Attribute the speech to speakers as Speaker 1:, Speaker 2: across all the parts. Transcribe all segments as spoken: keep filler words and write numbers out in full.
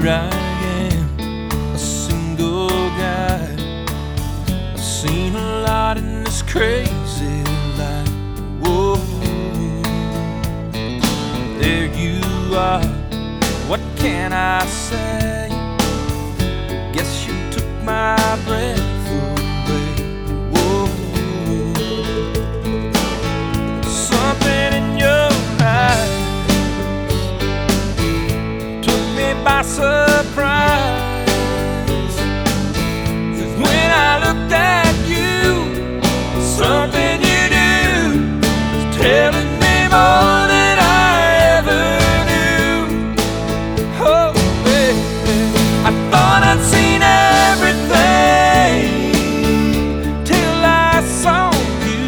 Speaker 1: here I am, a single guy. I've seen a lot in this crazy life. Whoa, there you are. What can I say? Guess you took my breath away. Whoa, something in your eyes took me by surprise. 'Cause when I looked at you, something you do was telling me more than I ever knew. Oh, baby, I thought I'd seen everything till I saw you.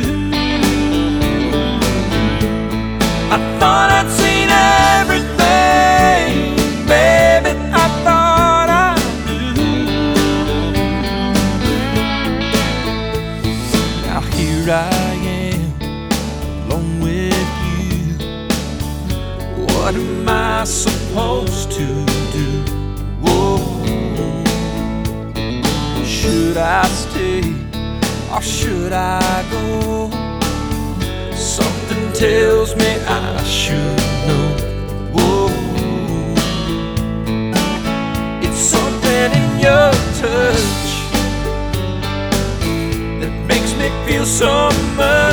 Speaker 1: I thought I'd seen everything, baby, I thought I knew. Now here I am, alone with you. What am I supposed to do? Whoa, should I stay or should I go? Something tells me I should know. Whoa, it's something in your touch that makes me feel so much